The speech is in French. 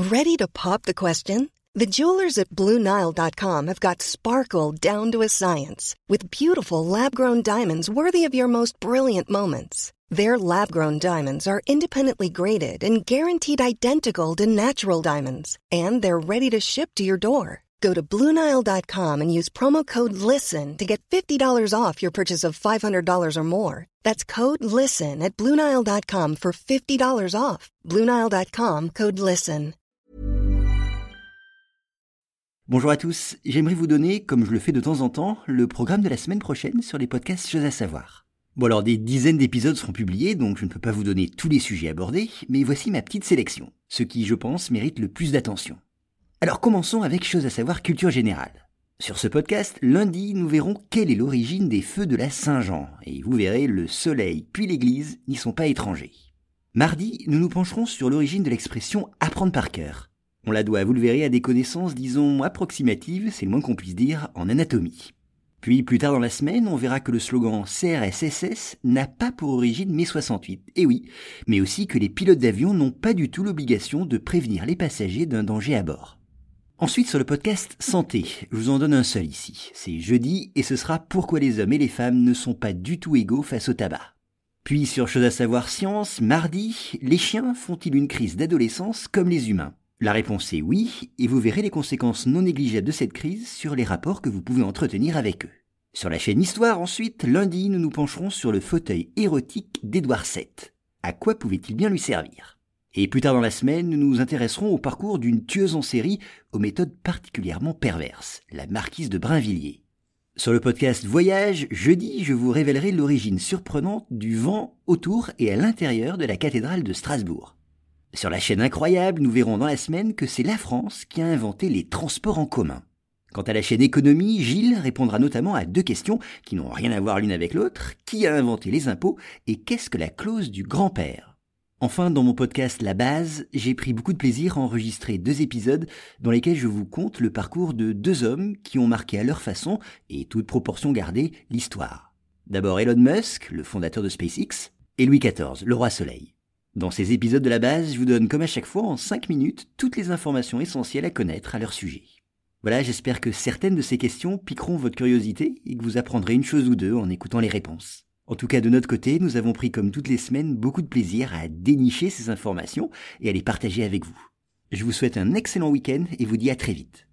Ready to pop the question? The jewelers at BlueNile.com have got sparkle down to a science with beautiful lab-grown diamonds worthy of your most brilliant moments. Their lab-grown diamonds are independently graded and guaranteed identical to natural diamonds, and they're ready to ship to your door. Go to BlueNile.com and use promo code LISTEN to get $50 off your purchase of $500 or more. That's code LISTEN at BlueNile.com for $50 off. BlueNile.com, code LISTEN. Bonjour à tous, j'aimerais vous donner, comme je le fais de temps en temps, le programme de la semaine prochaine sur les podcasts Choses à savoir. Bon alors des dizaines d'épisodes seront publiés, donc je ne peux pas vous donner tous les sujets abordés, mais voici ma petite sélection, ceux qui, je pense, méritent le plus d'attention. Alors commençons avec Choses à savoir culture générale. Sur ce podcast, lundi, nous verrons quelle est l'origine des feux de la Saint-Jean, et vous verrez, le soleil puis l'église n'y sont pas étrangers. Mardi, nous nous pencherons sur l'origine de l'expression « apprendre par cœur ». On la doit, vous le verrez, à des connaissances, disons, approximatives, c'est le moins qu'on puisse dire, en anatomie. Puis, plus tard dans la semaine, on verra que le slogan CRSSS n'a pas pour origine mai 68, et oui, mais aussi que les pilotes d'avion n'ont pas du tout l'obligation de prévenir les passagers d'un danger à bord. Ensuite, sur le podcast Santé, je vous en donne un seul ici. C'est jeudi et ce sera pourquoi les hommes et les femmes ne sont pas du tout égaux face au tabac. Puis sur Choses à savoir science, mardi, les chiens font-ils une crise d'adolescence comme les humains ? La réponse est oui, et vous verrez les conséquences non négligeables de cette crise sur les rapports que vous pouvez entretenir avec eux. Sur la chaîne Histoire, ensuite, lundi, nous nous pencherons sur le fauteuil érotique d'Édouard VII. À quoi pouvait-il bien lui servir ? Et plus tard dans la semaine, nous nous intéresserons au parcours d'une tueuse en série aux méthodes particulièrement perverses, la marquise de Brinvilliers. Sur le podcast Voyage, jeudi, je vous révélerai l'origine surprenante du vent autour et à l'intérieur de la cathédrale de Strasbourg. Sur la chaîne Incroyable, nous verrons dans la semaine que c'est la France qui a inventé les transports en commun. Quant à la chaîne Économie, Gilles répondra notamment à deux questions qui n'ont rien à voir l'une avec l'autre. Qui a inventé les impôts et qu'est-ce que la clause du grand-père ? Enfin, dans mon podcast La Base, j'ai pris beaucoup de plaisir à enregistrer 2 épisodes dans lesquels je vous conte le parcours de 2 hommes qui ont marqué à leur façon, et toute proportion gardée, l'histoire. D'abord Elon Musk, le fondateur de SpaceX, et Louis XIV, le roi soleil. Dans ces épisodes de La Base, je vous donne comme à chaque fois en 5 minutes toutes les informations essentielles à connaître à leur sujet. Voilà, j'espère que certaines de ces questions piqueront votre curiosité et que vous apprendrez une chose ou deux en écoutant les réponses. En tout cas, de notre côté, nous avons pris comme toutes les semaines beaucoup de plaisir à dénicher ces informations et à les partager avec vous. Je vous souhaite un excellent week-end et vous dis à très vite.